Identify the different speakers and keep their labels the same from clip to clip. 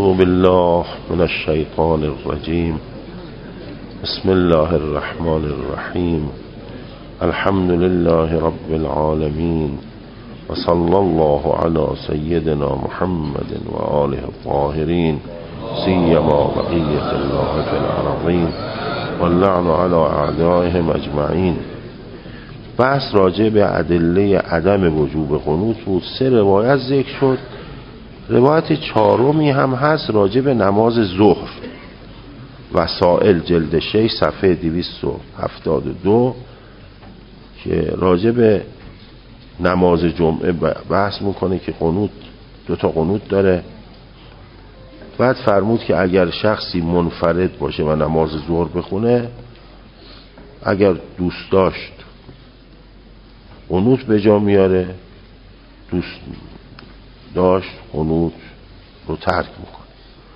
Speaker 1: اعوذ بالله من الشیطان الرجیم. بسم الله الرحمن الرحیم. الحمد لله رب العالمین و صلی الله علی سیدنا محمد و آله الطاهرین سیما بقیة الله فی الارضین واللعن علی اعدائهم اجمعین. بحث راجع به ادله عدم وجوب قنوت بود. 3 روایت ذکر شد. روایت 4 هم هست راجع به نماز ظهر. وسائل جلد 6 صفحه 272 که راجع به نماز جمعه بحث میکنه که قنوت 2 قنوت داره. بعد فرمود که اگر شخصی منفرد باشه و نماز ظهر بخونه، اگر دوست داشت قنوت به جا میاره، دوست داشت قنوت رو ترک میکنه.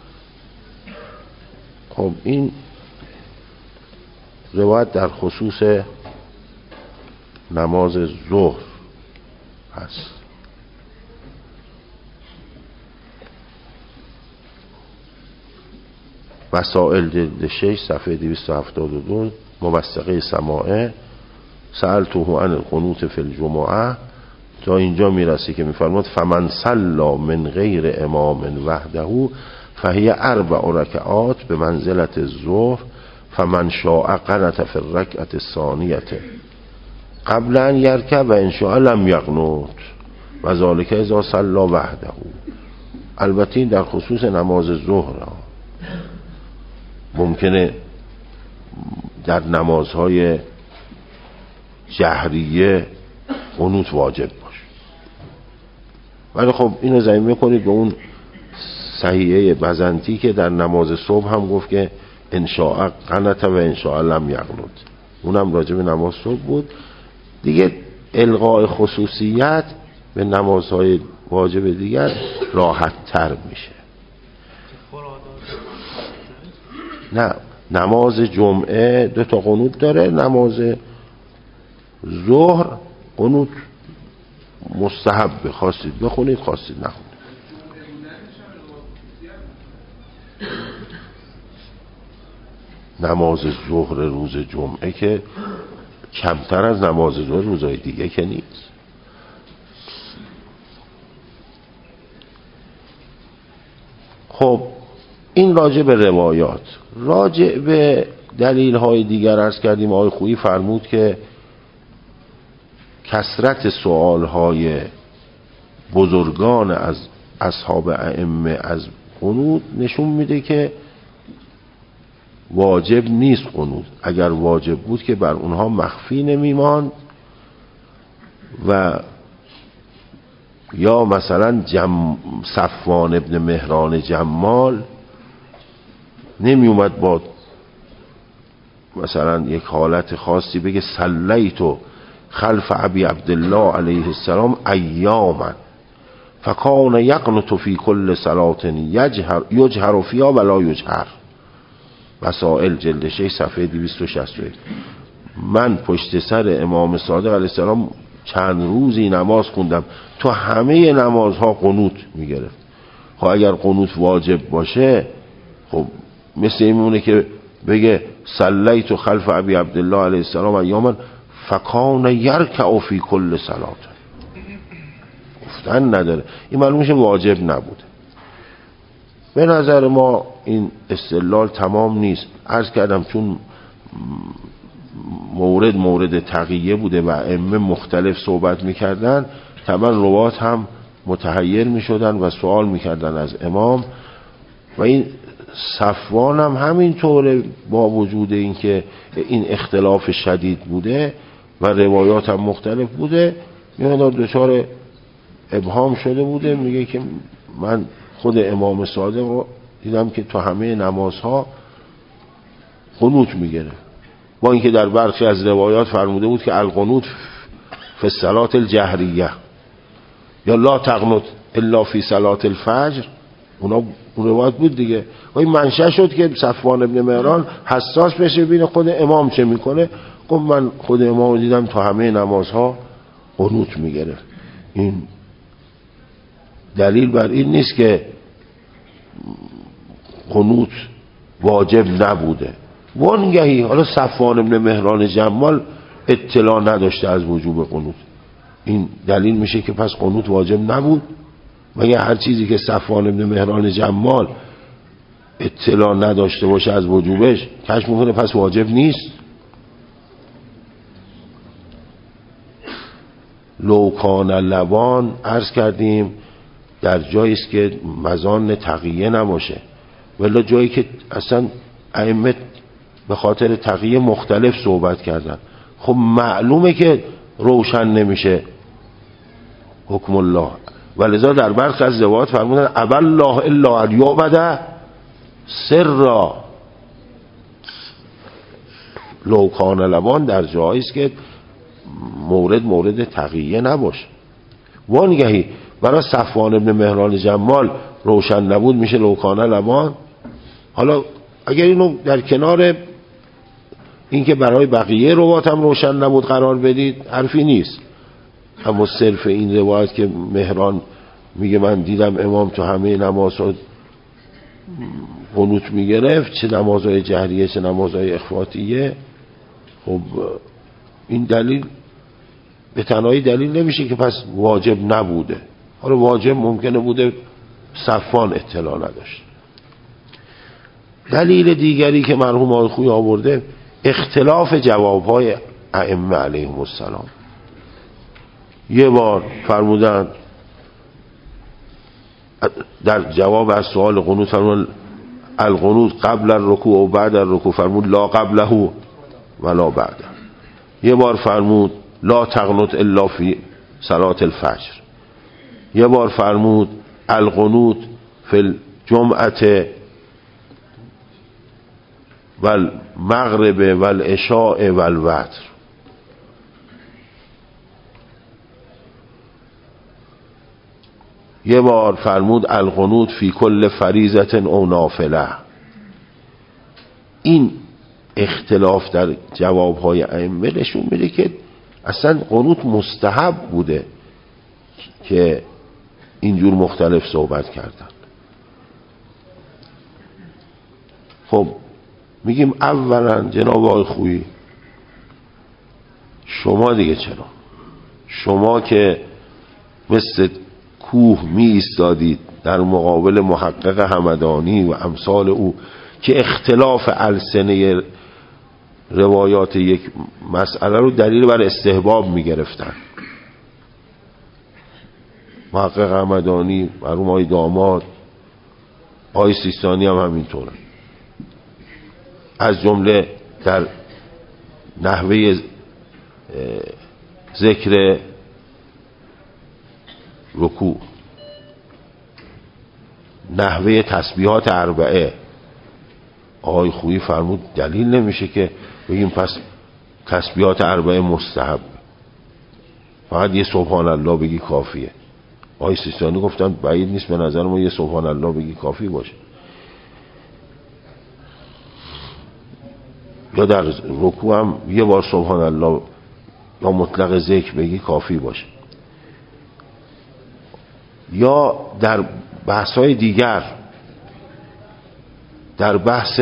Speaker 1: خب این روایت در خصوص نماز ظهر هست. وسائل جلد 6 صفحه 272 موثقه سماعه سألته عن القنوت فی الجمعه تا اینجا میرسی که میفرماد فمن صلی من غیر امام وحده فهی 4 رکعات به منزلت الظهر فمن شاء قنت فی الرکعة الثانیه قبل ان یرکع و ان شاء لم یقنت و ذلک اذا صلی وحده. البته این در خصوص نماز ظهر. ممکنه در نمازهای جهریه قنوت واجب باشه، ولی خب اینو ضمیر کنید به اون صحیحه بزنتی که در نماز صبح هم گفت که ان شاء قنت و ان شاء لم یقنت. اونم راجع به نماز صبح بود. دیگه الغاء خصوصیت به نمازهای واجب دیگر راحت تر میشه. نه، نماز جمعه 2 قنوت داره. نماز ظهر قنوت مستحب، خواستید بخونید خواستید نخونید. نماز ظهر روز جمعه که کمتر از نماز ظهر روزهای دیگه که نیست. خب این راجع به روایات. راجع به دلیل های دیگر عرض کردیم. آقای خویی فرمود که کثرت سوال های بزرگان از اصحاب ائمه از قنوت نشون میده که واجب نیست قنوت. اگر واجب بود که بر اونها مخفی نمیماند و یا مثلا صفوان ابن مهران جمال نمی اومد با مثلا یک حالت خاصی بگه صلیتو خلف ابی عبدالله علیه السلام ایاما فکان یقنط فی کل صلاة یجهر فیها ولا یجهر. وسائل جلد 6 صفحه 261. من پشت سر امام صادق علیه السلام چند روزی نماز خوندم، تو همه نمازها قنوت میگرفت. خب اگر قنوت واجب باشه، خب مثل اینمونه که بگه صلیت خلف ابی عبدالله علیه السلام ایاما فکان یرکع فی کل صلاة. گفتن نداره. این معلوم میشه واجب نبوده. به نظر ما این استدلال تمام نیست. عرض کردم چون مورد تقیه بوده و ائمه مختلف صحبت میکردن، طبعا روات هم متحیر میشدن و سوال میکردن از امام. و این صفوان هم همینطوره، با وجود اینکه این اختلاف شدید بوده و روایات هم مختلف بوده، میادار دچار ابهام شده بوده. میگه که من خود امام صادق رو دیدم که تو همه نمازها قنوت میگیره، با اینکه در برخی از روایات فرموده بود که القنوت فی الصلاة الجهریه یا لا تقنط الا فی صلاة الفجر. اون روایت بود دیگه. و این منشأ شد که صفوان ابن مهران حساس بشه ببینه خود امام چه میکنه. گفت من خود امام رو دیدم تو همه نمازها قنوت میگیره. این دلیل بر این نیست که قنوت واجب نبوده. وانگهی حالا صفوان بن مهران جمال اطلاع نداشته از وجوب قنوت، این دلیل میشه که پس قنوت واجب نبود؟ مگه هر چیزی که صفوان بن مهران جمال اطلاع نداشته باشه از وجوبش کشف میکنه پس واجب نیست؟ لوکان لبان عرض کردیم در جایی است که مزان تقیه نباشه، ولی جایی که اصلا ائمه به خاطر تقیه مختلف صحبت کردن، خب معلومه که روشن نمیشه حکم الله. ولذا در برخی از روایات فرمودن ابا الله الا ان یعبد سرا. لوکان لبان در جایی است که مورد تقیه نباشه. وانگهی برای صفوان بن مهران جمال روشن نبود میشه لوکان لبان. حالا اگر اینو در کنار اینکه برای بقیه روایات هم روشن نبود قرار بدید حرفی نیست، اما صرف این روایت که مهران میگه من دیدم امام تو همه نمازها قنوت میگرفت، چه نمازهای جهریه چه نمازهای اخفاتیه، خب این دلیل به تنهایی دلیل نمیشه که پس واجب نبوده. حالا واجب ممکنه بوده صفوان اطلاع نداشت. دلیل دیگری که مرحوم آقای خویی آورده اختلاف جوابهای ائمه علیهم السلام. یه بار فرمودن در جواب از سوال قنوت فرمودن القنوت قبل الرکوع و بعد الرکوع، فرمود لا قبله ولا بعده. یه بار فرمود لا تقنط الا فی صلات الفجر. یه بار فرمود القنوت فی الجمعه والمغرب والعشاء والوتر. یه بار فرمود القنوت فی کل فریضه او نافله. این اختلاف در جوابهای ائمه نشون میده که اصلا قنوت مستحب بوده که اینجور مختلف صحبت کردن. خب میگیم اولا جناب آقای خویی شما دیگه چرا؟ شما که مثل کوه می ایستادید در مقابل محقق همدانی و امثال او که اختلاف السنه روایات یک مسئله رو دلیل بر استحباب می گرفتن. محقق همدانی، مرحوم آقای داماد، آقای سیستانی هم همینطوره. از جمله در نحوه ذکر رکوع، نحوه تسبیحات اربعه، آقای خویی فرمود دلیل نمیشه که بگیم پس تسبیحات اربعه مستحب، فقط یه سبحان الله بگی کافیه. آقای سیستانی گفتن بعید نیست به نظر ما یه سبحان الله بگی کافی باشه، یا در رکوع هم یه بار سبحان الله یا مطلق ذکر بگی کافی باشه. یا در بحث‌های دیگر، در بحث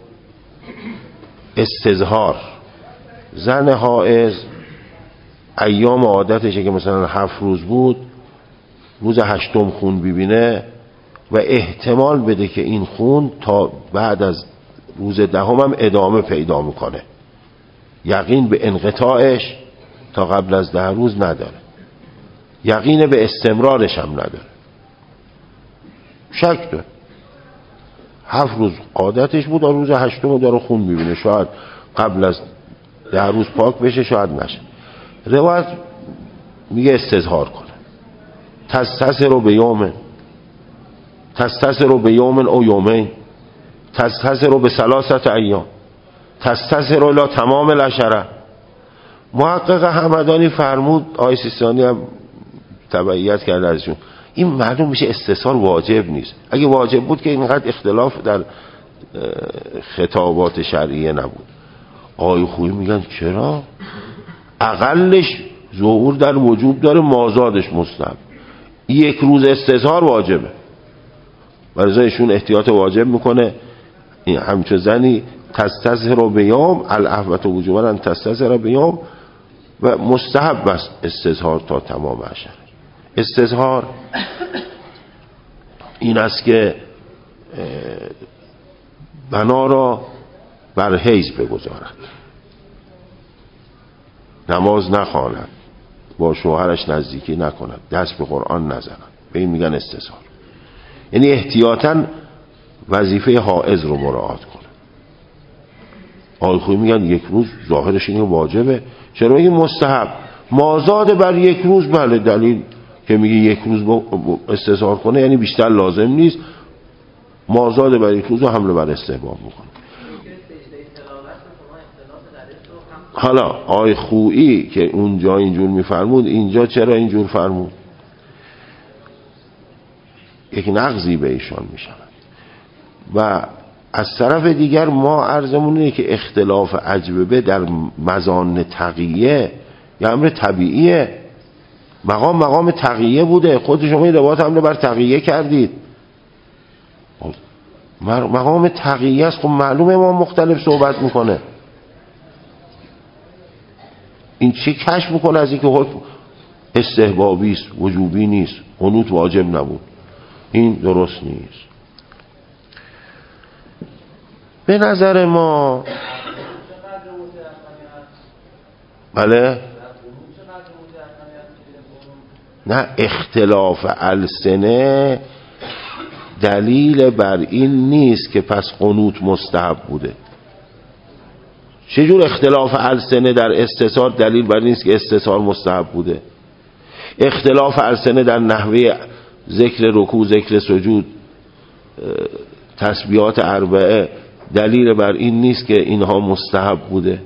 Speaker 1: استظهار، زن حائض ایام عادتشه که مثلا 7 روز بود، روز 8م خون ببینه و احتمال بده که این خون تا بعد از روز 10 هم ادامه پیدا میکنه، یقین به انقطاعش تا قبل از 10 روز نداره، یقین به استمرارش هم نداره، شک داره. 7 روز عادتش بود، روز 8م داره خون میبینه، شاید قبل از 10 روز پاک بشه شاید نشه. روایت میگه استظهار کنه، تستظهر بیوم، تستظهر بیوم او یومین، تستظهر بثلاثه ایام، تستظهر الی تمام العشره. محقق همدانی فرمود، آقای سیستانی هم تبعیت کرده ازشون، این معلوم میشه استظهار واجب نیست. اگه واجب بود که اینقدر اختلاف در خطابات شرعیه نبود. آقای خویی میگن چرا؟ اقلش ظهور در وجوب داره، مازادش مستحب. 1 روز استظهار واجبه، و لذا ایشون احتیاط واجب میکنه. این همچون زنی تستظهر بیوم العفوة وجوبا ان تستظهر بیوم و مستحب است استظهار تا تمام عشر. استظهار این است که بنا را بر حیض بگذارد، نماز نخواند، با شوهرش نزدیکی نکند، دست به قرآن نزند، به این میگن استظهار. یعنی احتیاطاً وظیفه حائض رو مراعات کنه. آقای خویی میگن یک روز ظاهرش اینه واجبه، چرا میگه مستحب؟ مازاد بر یک روز، بله دلیل که میگه یک روز استظهار کنه یعنی بیشتر لازم نیست، مازاد بر یک روز رو حمله بر استحباب میکنه. حالا آقای خویی که اونجا اینجور میفرمود، اینجا چرا اینجور فرمود؟ یک نقضی به ایشان میشود. و از طرف دیگر ما عرضمون اینه که اختلاف اجوبه در مزان تقیه یا امر طبیعیه. مقام تقیه بوده، خود شما این روایت حمله بر تقیه کردید، مقام تقیه است. خب معلومه ما مختلف صحبت میکنه. این چی کشف میکنه از اینکه حکم استحبابی است، وجوبی نیست، قنوت واجب نبود؟ این درست نیست. به نظر ما بله نه، اختلاف السنه دلیل بر این نیست که پس قنوت مستحب بوده. چجور اختلاف السنه در استظهار دلیل بر این نیست که استظهار مستحب بوده؟ اختلاف السنه در نحوه ذکر رکوع، ذکر سجود، تسبیحات اربعه دلیل بر این نیست که اینها مستحب بوده.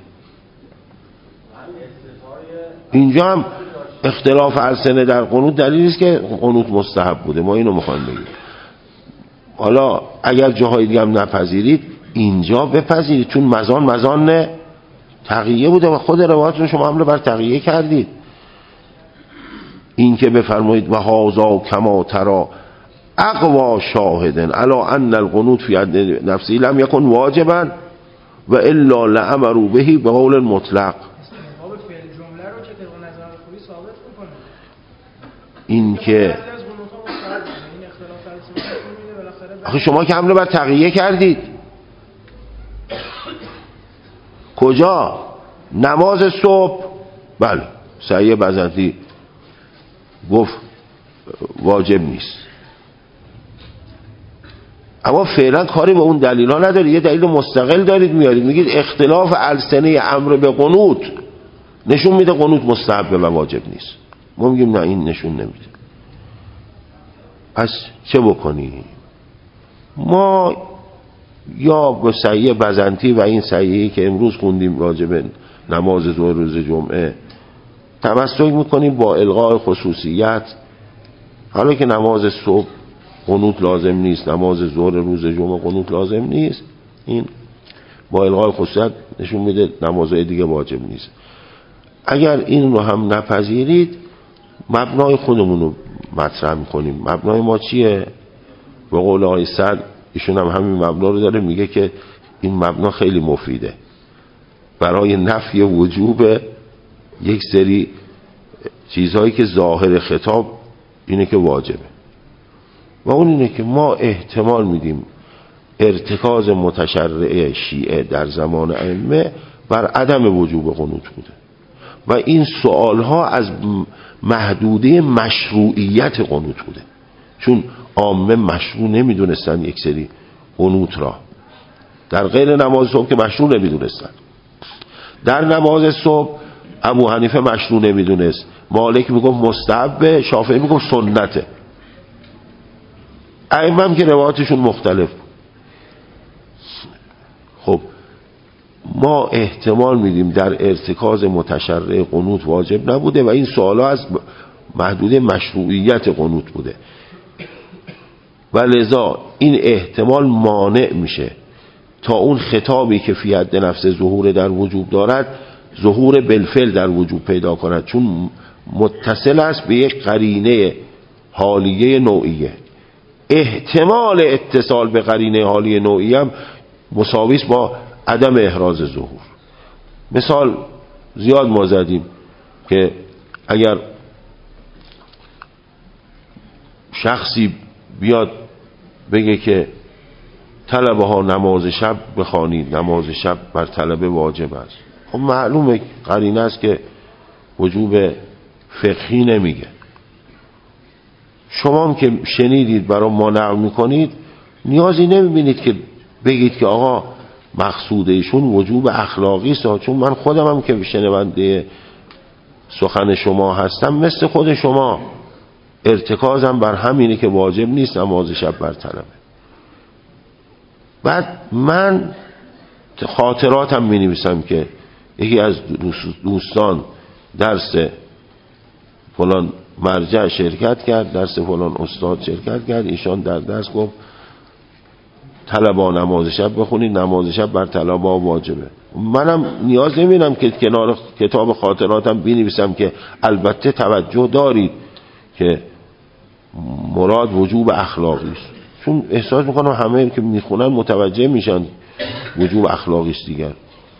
Speaker 1: اینجا هم اختلاف السنه در قنوت دلیل نیست که قنوت مستحب بوده. ما اینو میخوایم بگیم. حالا اگر جاهای دیگه هم نپذیرید، اینجا بپذیرید، چون مزان تقیه بوده و خود روایتون شما حمله بر تقیه کردید. این که بفرمایید و هازا کما ترا اقوا شاهدن علا ان القنوت فی حد نفسی لم یکن واجبا و الا لامروا بهی به قول مطلق. این که آخه شما که حمله بر تقیه کردید، کجا؟ نماز صبح بله سعی بزنتی گفت واجب نیست، اما فعلا کاری به اون دلیل ها نداری، یه دلیل مستقل دارید میارید، میگید اختلاف السنه امر به قنوت نشون میده قنوت مستحب و واجب نیست. ما میگیم نه، این نشون نمیده. پس چه بکنیم؟ ما یا به صحیح بزنتی و این صحیحی که امروز خوندیم راجب نماز ظهر روز جمعه تمسک میکنیم با الغای خصوصیت. حالا که نماز صبح قنوت لازم نیست، نماز ظهر روز جمعه قنوت لازم نیست، این با الغای خصوصیت نشون میده نمازهای دیگه واجب نیست. اگر این رو هم نپذیرید، مبنای خودمون رو مطرح میکنیم. مبنای ما چیه؟ به قول آقای سعد، ایشون هم همین مبنا رو داره، میگه که این مبنا خیلی مفیده برای نفی وجوب یک سری چیزهایی که ظاهر خطاب اینه که واجبه، و اون اینه که ما احتمال میدیم ارتکاز متشرع شیعه در زمان ائمه بر عدم وجوب قنوت بوده و این سوالها از محدوده مشروعیت قنوت بوده، چون عامه مشروع نمیدونستن یک سری قنوت را، در غیر نماز صبح که مشروع نمیدونستن، در نماز صبح ابو حنیفه مشروع نمیدونست، مالک میگفت مستحب، شافعی میگفت سنته، ائمه هم که روایاتشون مختلف. خب ما احتمال میدیم در ارتکاز متشرع قنوت واجب نبوده و این سوالا از محدوده مشروعیت قنوت بوده و لذا این احتمال مانع میشه تا اون خطابی که فی حد نفس ظهور در وجوب دارد ظهور بالفعل در وجوب پیدا کند، چون متصل است به یک قرینه حالیه نوعیه. احتمال اتصال به قرینه حالی نوعی هم مساوی است با عدم احراز ظهور. مثال زیاد ما زدیم که اگر شخصی بیاد بگه که طلبه ها نماز شب بخوانید، نماز شب بر طلبه واجب است، خب معلومه قرینه است که وجوب فقهی نمیگه. شما هم که شنیدید برای ما نقل میکنید، نیازی نمیبینید که بگید که آقا مقصود ایشون وجوب اخلاقی است، چون من خودم هم که شنونده سخن شما هستم مثل خود شما ارتکازم بر همینه که واجب نیست نماز شب بر طلبه. بعد من خاطراتم می نویسم که یکی از دوستان درس فلان مرجع شرکت کرد، درس فلان استاد شرکت کرد، ایشان در درس گفت طلبا نماز شب بخونید، نماز شب بر طلبا واجبه. منم نیاز نمیدم که کنار کتاب خاطراتم بنویسم که البته توجه دارید که مراد وجوب اخلاقی است، چون احساس میکنم همه که میخونن متوجه میشن وجوب اخلاقی است دیگر.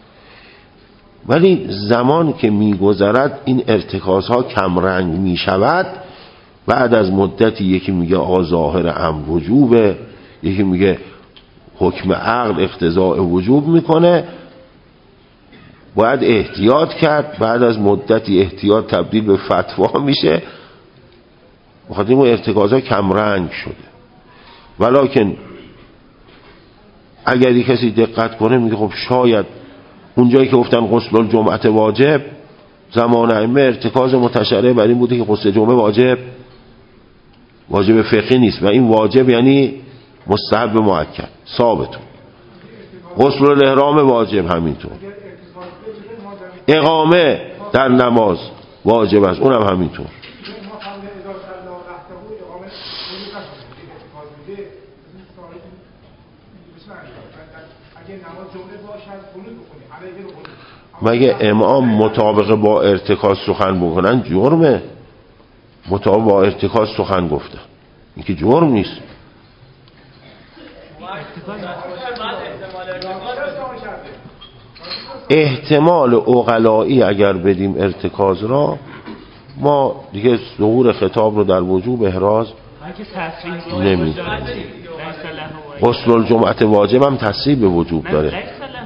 Speaker 1: ولی زمان که میگذرد این ارتکازها کمرنگ میشود. بعد از مدتی یکی میگه آقا ظاهر امر وجوبه، یکی میگه حکم عقل اقتضاء وجوب میکنه، باید احتیاط کرد. بعد از مدتی احتیاط تبدیل به فتوا میشه، بخاطر این ارتکازها کمرنگ شده. ولکن اگر یک کسی دقت کنه میگه خب شاید اونجایی که گفتن غسل الجمعه واجب، زمان ائمه ارتکاز متشرع بر این بوده که غسل جمعه واجب فقهی نیست و این واجب یعنی مستحب مؤکد ثابت. غسل الاحرام واجب همینطور، اقامه در نماز واجب است اونم همینطور. مگه امام مطابق با ارتکاز سخن بکنن جرمه؟ مطابق با ارتکاز سخن گفتن این که جرم نیست. احتمال عقلایی اگر بدیم ارتکاز را، ما دیگه ظهور خطاب رو در وجوب احراز نمی. غسل الجمعه واجب هم تصریح به وجوب داره.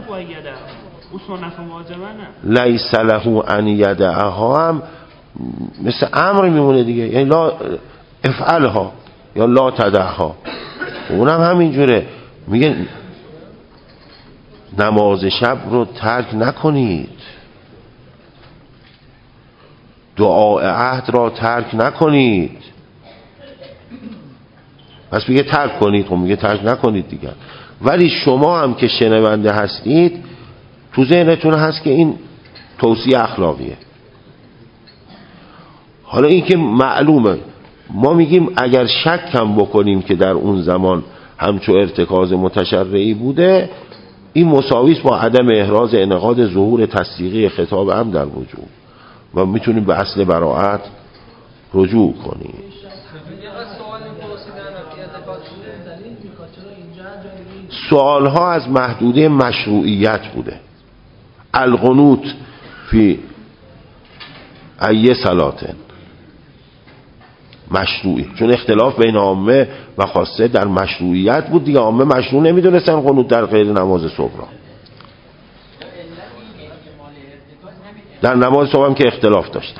Speaker 1: لیس له ان یدعها هم مثل امر میمونه دیگه، یعنی لا افعلها یا لا تدعها، اونم همینجوره. میگه نماز شب رو ترک نکنید، دعای عهد را ترک نکنید. پس میگه ترک کنید، خب میگه ترک نکنید دیگه. ولی شما هم که شنونده هستید تو ذهنتون هست که این توصیه اخلاقیه. حالا این که معلومه، ما میگیم اگر شک هم بکنیم که در اون زمان همچو ارتکاز متشرعی بوده، این مساویس با عدم احراز انعقاد ظهور تصدیقی خطاب هم در وجود و میتونیم به اصل براءت رجوع کنیم. سوال ها از محدوده مشروعیت بوده. القنوت فی ای صلاتن مشروعی، چون اختلاف بین عامه و خاصه در مشروعیت بود دیگه. عامه مشروع نمیدونستن قنوت در غیر نماز صبح را. در نماز صبح هم که اختلاف داشتن.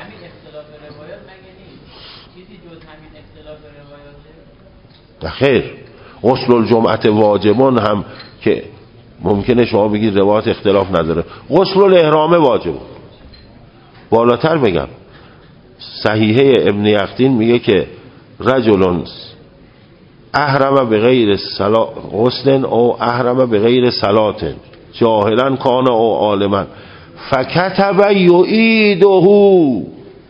Speaker 1: خیر، غسل الجمعه واجبون هم که ممکنه شما بگید روایت اختلاف نداره، غسل الاحرام واجب. بالاتر بگم صحیحه ابن یقطین میگه که رجل احرم بغیر غسل او احرم بغیر صلات جاهلا کان او عالما فکتب یعیده،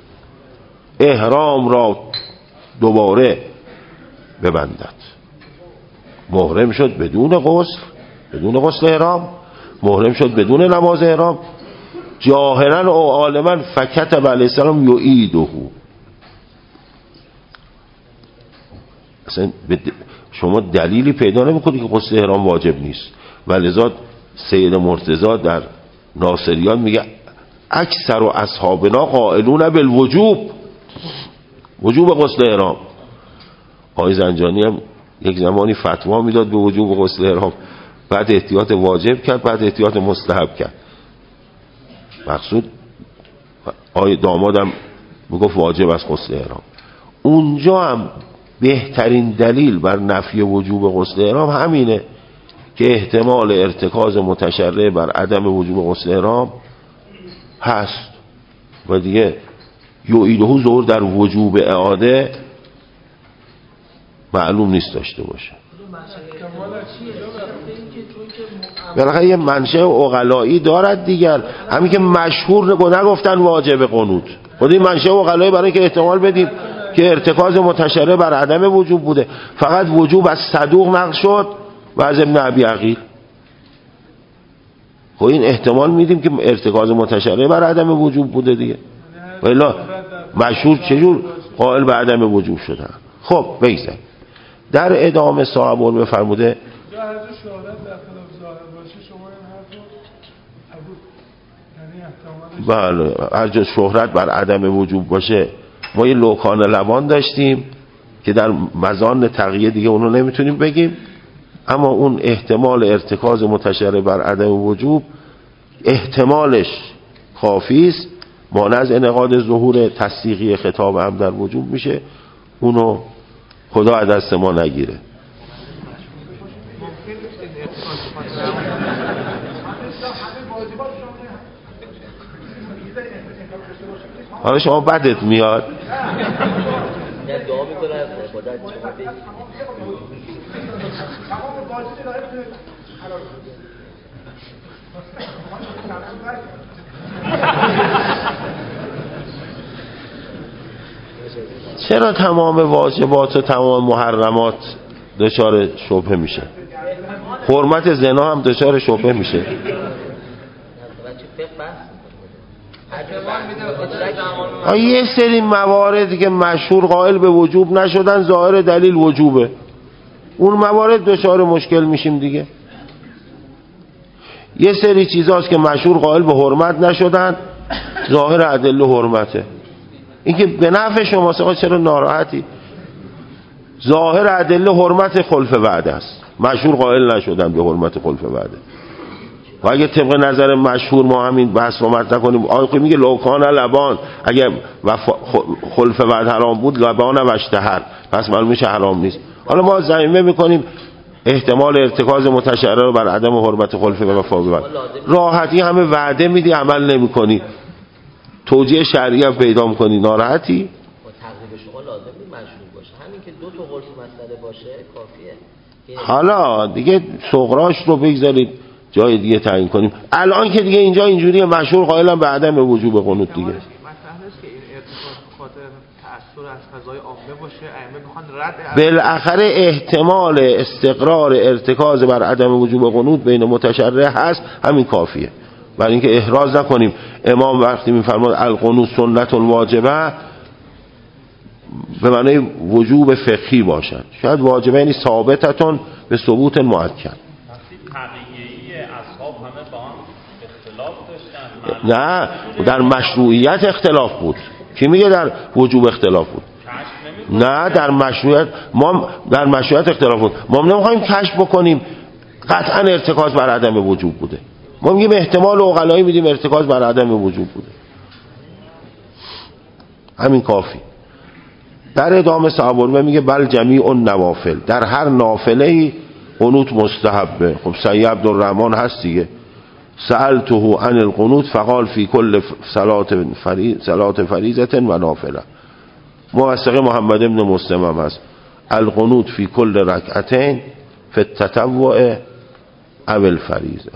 Speaker 1: احرام را دوباره ببندد. محرم شد بدون غسل احرام، محرم شد بدون نماز احرام، جاهلا او عالما فکتب علیه السلام یعیده. اصلا شما دلیلی پیدا نمی‌کنید که غسل احرام واجب نیست. ولذا سید مرتضی در ناصریان میگه اکثر و اصحابنا قائلون بالوجوب، وجوب غسل احرام. آقای زنجانی هم یک زمانی فتوا میداد به وجوب غسل احرام، بعد احتیاط واجب کرد، بعد احتیاط مستحب کرد. مقصود آقای دامادم میگفت واجب است غسل احرام. اونجا هم بهترین دلیل بر نفی وجوب غسل احرام همینه که احتمال ارتکاز متشرع بر عدم وجوب غسل احرام هست و دیگه یعیده ظهور در وجوب اعاده معلوم نیست داشته باشه. بالاخره یه منشأ عقلایی دارد دیگر، همین که مشهور نگفتن واجب قنوت، خود این منشأ عقلایی برای که احتمال بدیم که ارتکاز متشرع بر عدم وجوب بوده. فقط وجوب از صدوق نقل شد و از ابن ابی عقیل. خب این احتمال میدیم که ارتکاز متشرع بر عدم وجوب بوده دیگه، والا مشهور چجور قائل به عدم وجوب شدن. خب بگذار در ادامه صاحب علم فرموده بله هر جا شهرت بر عدم وجوب باشه. ما یه لوکان لبان داشتیم که در مزان تقیه دیگه اونو نمیتونیم بگیم، اما اون احتمال ارتکاز متشرع بر عدم وجوب احتمالش کافی است، مانع از انعقاد ظهور تصدیقی خطاب هم در وجوب میشه. اونو خدا از دست ما نگیره. حالا شما بدت میاد چرا تمام واجبات و تمام محرمات دچار شبهه میشه؟ حرمت زنا هم دچار شبهه میشه. یه سری مواردی که مشهور قائل به وجوب نشدن ظاهر دلیل وجوبه، اون موارد دچار مشکل میشیم دیگه. یه سری چیزاست که مشهور قائل به حرمت نشدن ظاهر ادله حرمته. این که به نفع شماست، چرا ناراحتی؟ ظاهر ادله حرمت خلف وعده است، مشهور قائل نشدن به حرمت خلف وعده. و اگه طبق نظر مشهور ما همین بحث رو مطرح کنیم، آقا میگه لوکان لبان، اگه خلف وعده حرام بود لبان و اشتهر، پس معلوم میشه حرام نیست. حالا ما ضمیمه میکنیم احتمال ارتکاز متشرع رو بر عدم حرمت خلف و وفا ببر. راحتی همه وعده میدی عمل نمیکنی، توجیه شرعی هم پیدا میکنی، ناراحتی؟
Speaker 2: با تقریب شما لازم نیست مشهور باشه، همین که دو تا قرص مسئله باشه کافیه.
Speaker 1: حالا دیگه صغراش رو بگذارید جای دیگه تعیین کنیم. الان که دیگه اینجا اینجوریه مشهور قائلن به عدم وجوب قنوت دیگه.
Speaker 3: مثلا است که این ارتکاز خاطر تأثیر از قضای عامه باشه، ائمه میخوان رد
Speaker 1: بالاخره احتمال استقرار ارتکاز بر عدم وجوب قنوت بین متشرع هست، همین کافیه. برای اینکه احراز نکنیم امام وقتی میفرماد القنوت سنت واجبه به معنی وجوب فقهی باشد، شاید واجبه یعنی ثابتتون به ثبوت مؤکد.
Speaker 4: اصحاب همه با هم اختلاف داشتن.
Speaker 1: نه در مشروعیت اختلاف بود. کی میگه در وجوب اختلاف بود؟ نه در مشروعیت، ما در مشروعیت اختلاف بود. ما نمیخوایم کشف بکنیم قطعا ارتکاز بر عدم وجوب بوده، ما میگیم احتمال عقلایی میدیم ارتکاز بر عدم وجوب بوده، همین کافی. در ادامه صحابه میگه بل جمیع النوافل، در هر نافله قنوت مستحبه. خب سید عبدالرحمن هست دیگه، سألته عن القنوت فقال فی کل صلات فریضه و نافله. موثق محمد ابن مسلم هم هست القنوت فی کل رکعتین فی التطوع او الفریضه،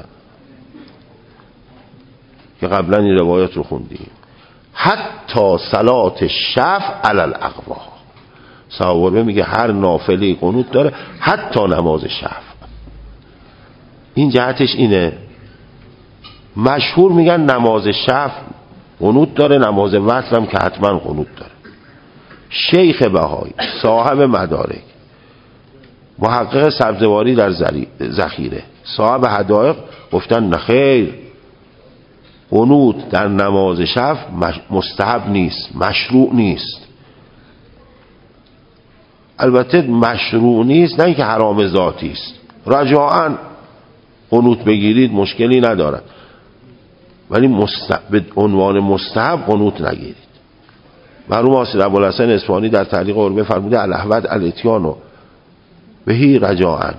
Speaker 1: که قبلا این روایت رو خوندیم. حتی صلات شفع علی الاقوا، صحابه میگه هر نافله قنوت داره، حتی نماز شفع. این جهتش اینه، مشهور میگن نماز شفع قنوت داره، نماز وتر هم که حتما قنوت داره. شیخ بهایی صاحب مدارک محقق سبزواری در ذخیره، صاحب حدائق گفتن نخیر، قنوت در نماز شب مستحب نیست، مشروع نیست. البته مشروع نیست، نه اینکه حرام ذاتی است. رجاءً قنوت بگیرید مشکلی ندارد، ولی به عنوان مستحب قنوت نگیرید. مرحوم حافظ ابوالحسن اصفهانی در تعلیق عربه فرموده الاحوط الاتیان بهی رجاءً.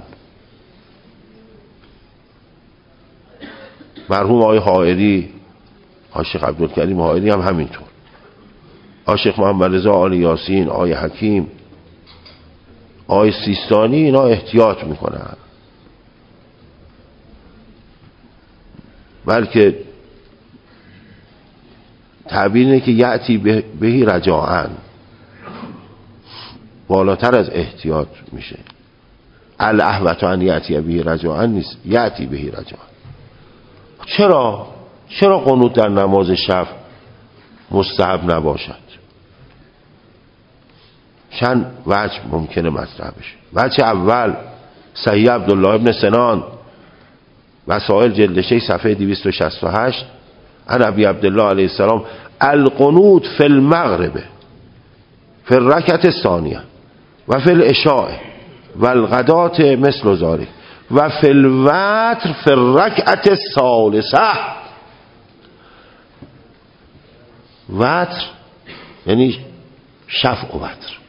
Speaker 1: مرحوم آقای حائری، عاشق عبدالکریم حائری هم همینطور، عاشق محمد رضا آل یاسین، آقای حکیم، آقای سیستانی، اینا احتیاط میکنن، بلکه تعبیر اینه که یأتی بهی رجاءً، بالاتر از احتیاط میشه. الاحوط ان یأتی بهی رجاءً نیست، یأتی بهی رجاءً. چرا قنوت در نماز شب مستحب نباشد؟ چند وجه ممکنه مطرح بشه. وجه اول، صحیح عبدالله ابن سنان، مسائل جلد 6 صفحه 268، عن ابی عبدالله علیه السلام القنوت فی المغرب فی الرکعة الثانیه و فی العشاء و الغداة مثل ذلك و فی الوتر فی الرکعة الثالثه. وتر یعنی شفع و وتر.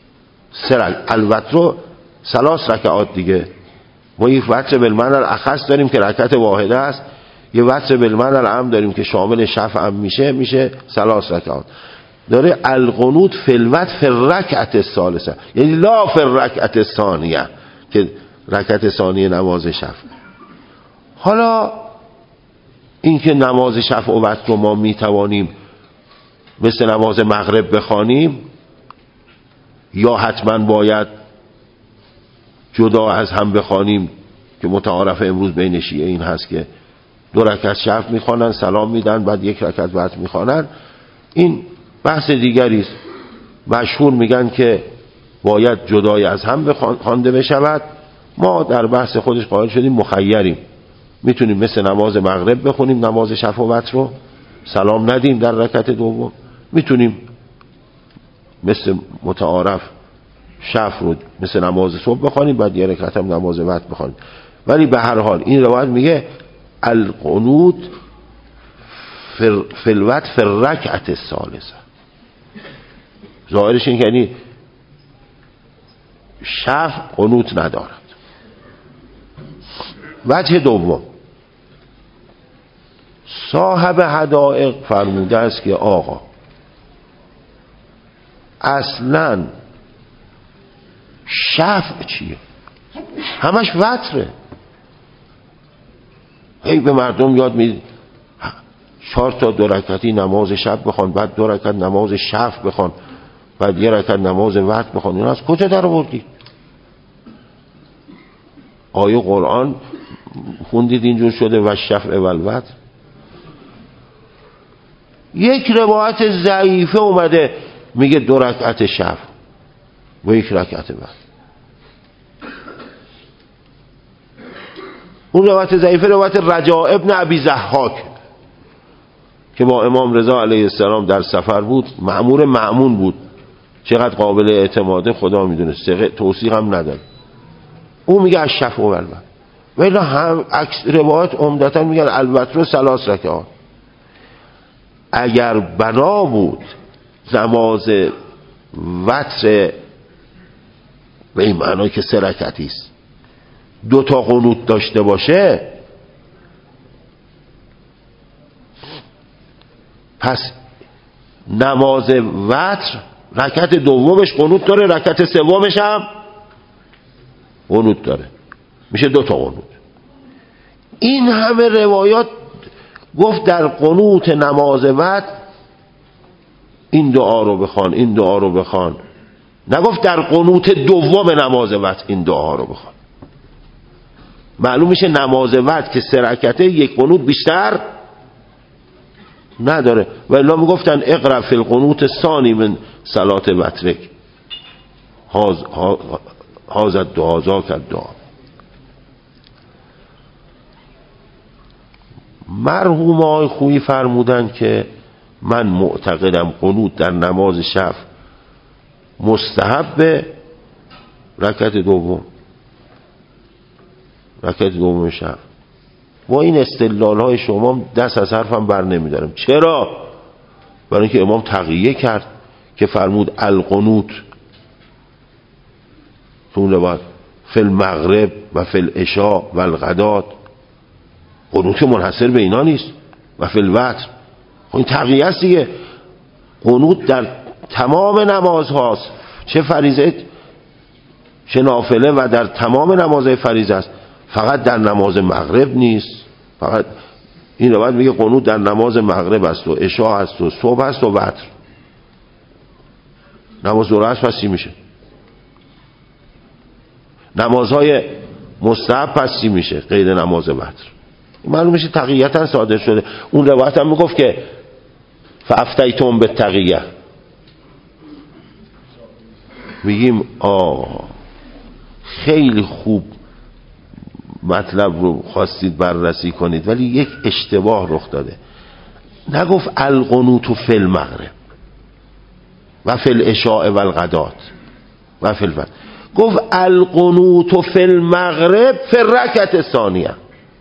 Speaker 1: الوتر ثلاث رکعات دیگه. ما یک وتر بالمعنی الاخص داریم که رکعت واحده است، یه وتر بالمعنی العام داریم که شامل شفع هم میشه ثلاث رکعات. داره القنوت فی الوتر فی الرکعة الثالثه، یعنی لا فی الرکعة الثانیه که رکعت ثانیه نماز شفع. حالا اینکه نماز شفع و وتر رو ما میتوانیم مثل نماز مغرب بخوانیم یا حتما باید جدا از هم بخوانیم، که متعارف امروز بین شیعه این هست که 2 رکعت شفع میخوانن، سلام میدن، بعد 1 رکعت وتر میخوانن، این بحث دیگری است. مشهور میگن که باید جدای از هم خوانده بشود. ما در بحث خودش قائل شدیم مخیریم، میتونیم مثل نماز مغرب بخونیم نماز شفع و وتر رو، سلام ندیم در رکعت دوم، میتونیم مثل متعارف شفع رو مثل نماز صبح بخوانیم، بعد 1 رکعت هم نماز وتر بخوانیم. ولی به هر حال این روایت میگه القنوت فی الوتر فی الرکعة الثالثه. ظاهرش این که یعنی شفع قنوت ندارد. وجه دوم، صاحب حدائق فرموده است که آقا اصلا شفع چیه؟ همش وتره. هی به مردم یاد میدید 4 تا 2 رکعتی نماز شب بخوان، بعد 2 رکعت نماز شفع بخوان، بعد 1 رکعت نماز وتر بخوان. این از کجا در آوردید؟ آیه قرآن خوندید اینجور شده و شفع و الوتر؟ یک روایت ضعیفه اومده میگه 2 رکعت شفع و 1 رکعت وتر. اون روایت ضعیفه روایت رجاء ابن ابی ضحاک که با امام رضا علیه السلام در سفر بود، مأمور مأمون بود، چقدر قابل اعتماده خدا میدونه، توثیق هم نداره. اون میگه از شفع و الوتر، ولی هم روایت عمدتا میگن الوتر 3 رکعات. اگر بنا بود نماز وتر به این معنی که 3 رکعتی است 2 تا قنوت داشته باشه، پس نماز وتر رکعت دومش قنوت داره، رکعت سومش هم قنوت داره، میشه 2 تا قنوت. این همه روایات گفت در قنوت نماز وتر این دعا رو بخوان، این دعا رو بخوان، نگفت در قنوت دوم نماز وتر این دعا رو بخوان. معلوم میشه نماز وتر که 3 رکعته 1 قنوت بیشتر نداره. و الا میگفتن اقرا فی القنوت ثانی من صلات وترک هذا دعا ذاک الدعا. مرحوم آقای خویی فرمودن که من معتقدم قنوت در نماز شب مستحب رکعت دوم شب. با این استدلال های شما دست از حرفم بر نمیدارم. چرا؟ برای اینکه امام تقیه کرد که فرمود القنوت تو روایت فی المغرب و فی العشاء و الغدات، قنوت منحصر به اینا نیست، و فی الوتر. این تقیه است دیگه. قنوت در تمام نماز هاست، چه فریضه چه نافله، و در تمام نمازهای فریضه است، فقط در نماز مغرب نیست. فقط این روایت میگه قنوت در نماز مغرب است و عشاء است و صبح است و وتر. نماز ظهر است پس چی میشه؟ نمازهای مستحب پس چی میشه؟ غیر نماز وتر. معلوم میشه تقییتا صادر شده. اون روایت هم میگفت که فافتیتم بالتقیه. میگیم خیلی خوب مطلب رو خواستید بررسی کنید، ولی یک اشتباه رخ داده. نگفت القنوت فی المغرب و فی العشاء و الغدات و فی الوتر، گفت القنوت فی المغرب فی الرکعة الثانیه.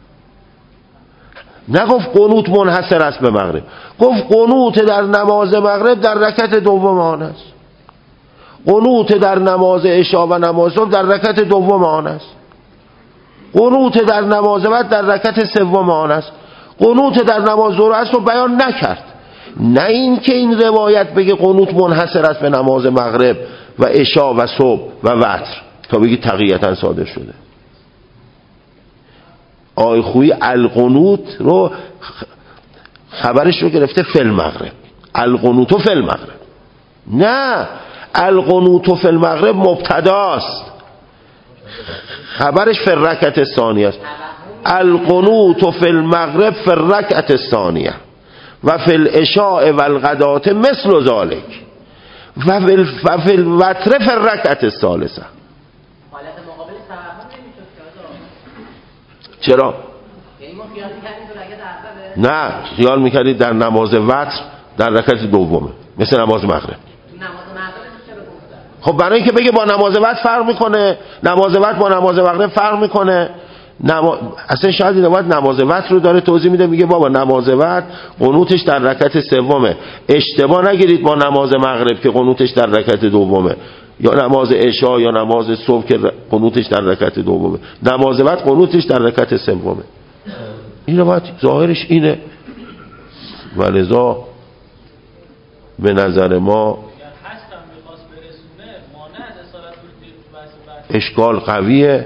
Speaker 1: نگفت قنوت منحصر است به مغرب، گفت قنوت در نماز مغرب در رکعت دوم آن است، قنوت در نماز عشاء و نماز صبح در رکعت دوم آن است، قنوت در نماز وتر در رکعت سوم آن است، قنوت در نماز ظهر است رو بیان نکرد. نه این که این روایت بگه قنوت منحصر است به نماز مغرب و عشاء و صبح و وتر تا بگی تقییتا صادر شده. آقای خویی القنوت رو خبرش رو گرفته فی المغرب، القنوت فی المغرب. نه، القنوت فی المغرب مبتداست، خبرش فی الرکعة الثانیه است. القنوت فی المغرب فی الرکعة الثانیه و فی العشاء و الغدات مثل ذلك و فی الوتر فی الرکعة الثالثه. چرا؟ نه، خیال میکردید در نماز وتر در رکعت دومه مثل نماز مغرب. خب برای اینکه بگه با نماز وتر فرق میکنه، نماز وتر با نماز مغرب فرق میکنه. اصلا شاید این روایت نماز وتر رو داره توضیح میده، میگه بابا نماز وتر قنوتش در رکعت سومه، اشتباه نگیرید با نماز مغرب که قنوتش در رکعت دومه، یا نماز عشاء یا نماز صبح که قنوتش در رکعت دومه. نماز وتر قنوتش در رکعت سومه. این روایت ظاهرش اینه، ولذا به نظر ما اشکال قویه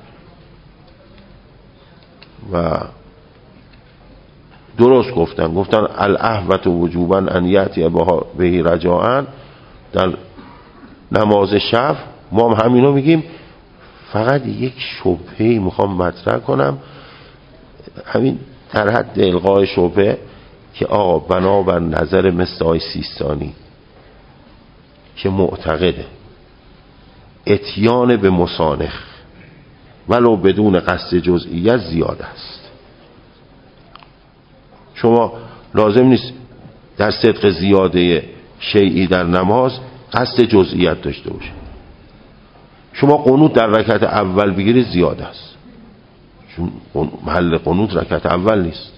Speaker 1: و درست گفتن الاحوط وجوبا ان یأتی به رجاء. در نماز شب ما هم همینو میگیم. فقط یک شبهه‌ای میخوام مطرح کنم، همین در حد الغای شبهه، که آقا بنابر نظر مثل آقای سیستانی که معتقده اتیان به مصانخ ولو بدون قصد جزئیت زیاد است. شما لازم نیست در صدق زیاده شیئی در نماز قصد جزئیت داشته باشه. شما قنوت در رکعت اول بگیرید زیاد است، چون محل قنوت رکعت اول نیست.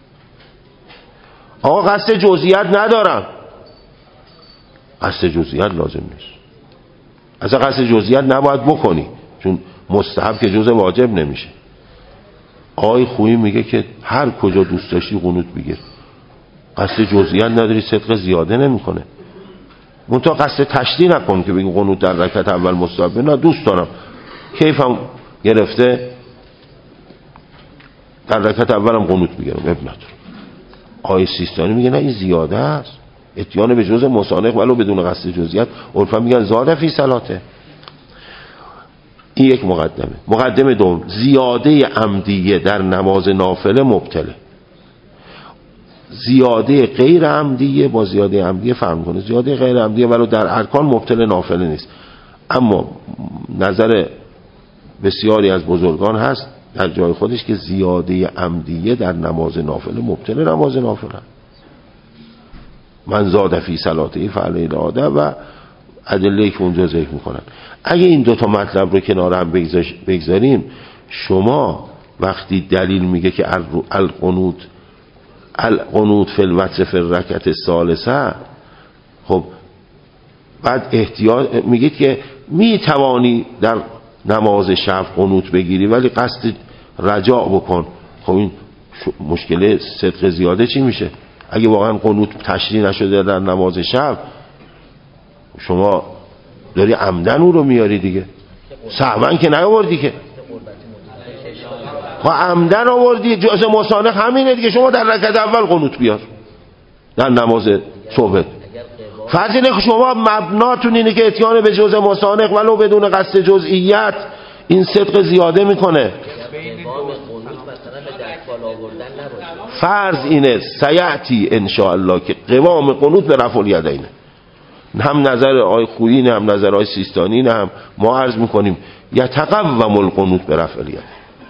Speaker 1: آقا قصد جزئیت ندارم، قصد جزئیت لازم نیست. اصلا قصد جزئیت نباید بکنی، چون مستحب که جزء واجب نمیشه. آقای خویی میگه که هر کجا دوست داشتی قنوت بگیر، قصد جزئیت نداری، صدق زیاده نمیکنه. منتها قصد تشدید نکن که بگی قنوت در رکعت اول مستحب. نه، دوست دارم کیفم گرفته در رکعت اولم قنوت بگیرم، ابن نداره. آقای سیستانی میگه نه، این زیاده است، اتیان به جزء مصانخ ولو بدون قصد جزئیت. عرفا میگن زاده فی صلاته. این یک مقدمه. مقدمه دوم، زیاده عمدیه در نماز نافله مبتله. زیاده غیر عمدیه با زیاده عمدیه فرق کنه. زیاده غیر عمدیه ولو در ارکان مبتله نافله نیست. اما نظر بسیاری از بزرگان هست در جای خودش که زیاده عمدیه در نماز نافله مبطل نماز نافله. من زاد فی صلاته فعلی الاعاده و ادله که اونجا ذکر میکنن. اگه این دوتا مطلب رو کنار هم بگذاریم، شما وقتی دلیل میگه که القنوت فی الوتر فی الرکعة الثالثه، خب بعد احتیاط میگید که میتوانی در نماز شب قنوت بگیری ولی قصد رجاع بکن. خب این مشکل صدق زیاده چی میشه؟ اگه واقعا قنوت تشریع نشده در نماز شب، شما داری عمدن اون رو میاری دیگه، سهوا که نیاوردی که. خب عمدن آوردی، جز مسانخ همینه دیگه. شما در رکعت اول قنوت بیار در نماز صبح. فرض اینه که شما مبناتون اینه که اتیان به جز مسانخ ولو بدون قصد جزئیت این صدق زیاده میکنه. فرض اینه سیعتی انشاءالله که قوام قنوت به رفع الیدین، هم نظر آی خویی نه هم نظر آی سیستانی نه هم ما عرض میکنیم یتقوم القنوت به رفع الیدین.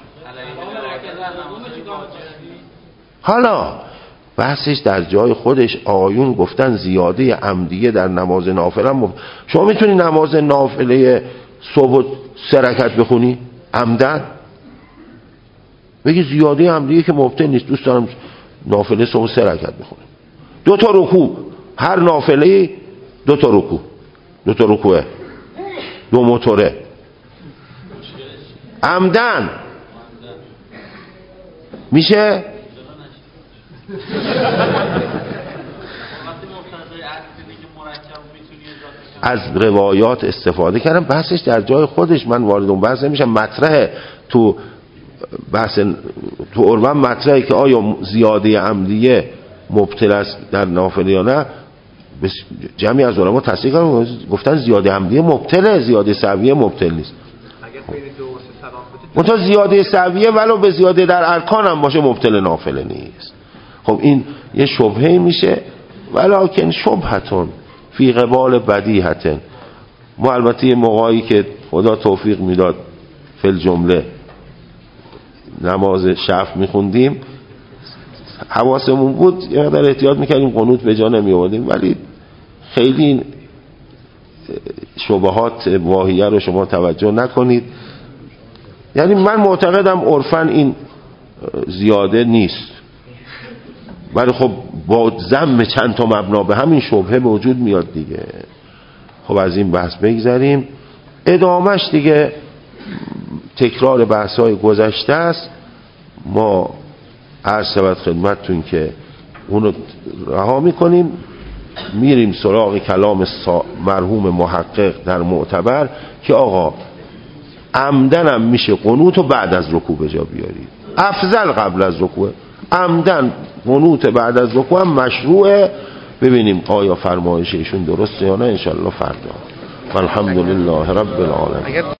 Speaker 1: حالا بحثش در جای خودش، آیون گفتن زیاده عمدیه در نماز نافله. شما میتونی نماز نافله صبح 3 رکعت بخونی عمدن، بگی زیاده عمدیه که مبطل نیست، دوست دارم نافله صبح 3 رکعت بخونم. 2 تا رکوع، هر نافله 2 تا رکوع، 2 تا رکوعه، 2 موتوره عمدن میشه. از روایات استفاده کردم، بحثش در جای خودش، من وارد اون بحث نمیشم. مطرحه تو بحث تو عربان مطرحه که آیا زیاده عمدیه مبطل است در نافله یا نه. جمعی از علما تصدیق کردن، گفتن زیاده عمدیه مبطله، زیاده سهویه مبطل نیست. منتها زیاده سهویه ولو به زیاده در ارکان هم باشه مبطل نافله نیست. خب این یه شبهه میشه، ولکن شبهتون فی قبال بدیهتن. ما البته یه موقعی که خدا توفیق میداد فی الجمله نماز شفع میخوندیم، حواسمون بود یه مقدار احتیاط میکردیم قنوت به جا نمی آوردیم، ولی خیلی این شبهات واهیه رو شما توجه نکنید. یعنی من معتقدم عرفاً این زیاده نیست، ولی خب با ضم چند تا مبنا به همین شبهه به وجود میاد دیگه. خب از این بحث بگذریم، ادامهش دیگه تکرار بحث‌های گذشته است. ما عرض شود خدمتتون که اونو رها میکنیم، میریم سراغ کلام مرحوم محقق در معتبر که آقا عمدن هم میشه قنوت و بعد از رکوع به جا بیارید، افضل قبل از رکوع. عمدن قنوت بعد از رکوع هم مشروعه. ببینیم آیا فرمایش ایشون درسته یا نه، انشالله فردا. والحمدلله رب العالمین.